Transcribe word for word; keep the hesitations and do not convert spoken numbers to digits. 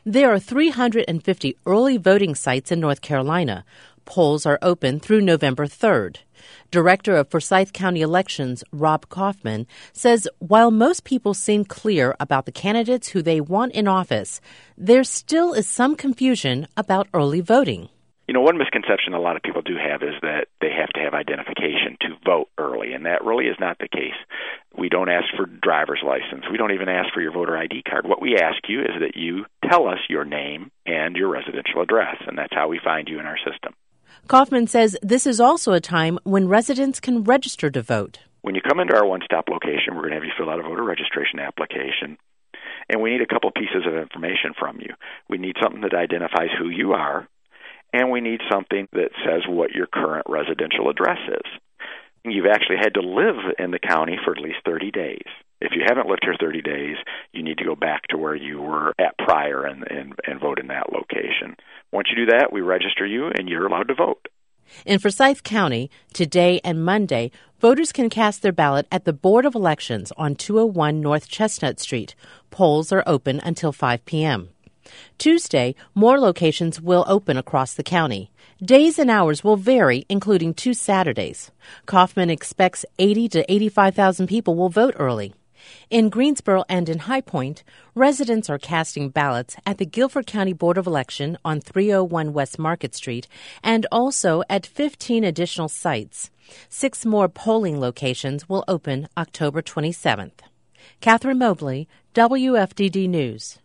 There are three hundred fifty early voting sites in North Carolina. Polls are open through November third. Director of Forsyth County Elections, Rob Kaufman, says while most people seem clear about the candidates who they want in office, there still is some confusion about early voting. You know, one misconception a lot of people do have is that they have to have identification to vote early, and that really is not the case. We don't ask for driver's license. We don't even ask for your voter I D card. What we ask you is that you tell us your name and your residential address, and that's how we find you in our system. Kaufman says this is also a time when residents can register to vote. When you come into our one-stop location, we're going to have you fill out a voter registration application, and we need a couple pieces of information from you. We need something that identifies who you are, and we need something that says what your current residential address is. You've actually had to live in the county for at least thirty days. If you haven't lived here thirty days, you need to go back to where you were at prior and, and, and vote in that location. Once you do that, we register you, and you're allowed to vote. In Forsyth County, today and Monday, voters can cast their ballot at the Board of Elections on two oh one North Chestnut Street. Polls are open until five p.m. Tuesday, more locations will open across the county. Days and hours will vary, including two Saturdays. Kaufman expects eighty to eighty-five thousand people will vote early. In Greensboro and in High Point, residents are casting ballots at the Guilford County Board of Election on three oh one West Market Street and also at fifteen additional sites. Six more polling locations will open October twenty-seventh. Catherine Mobley, W F D D News.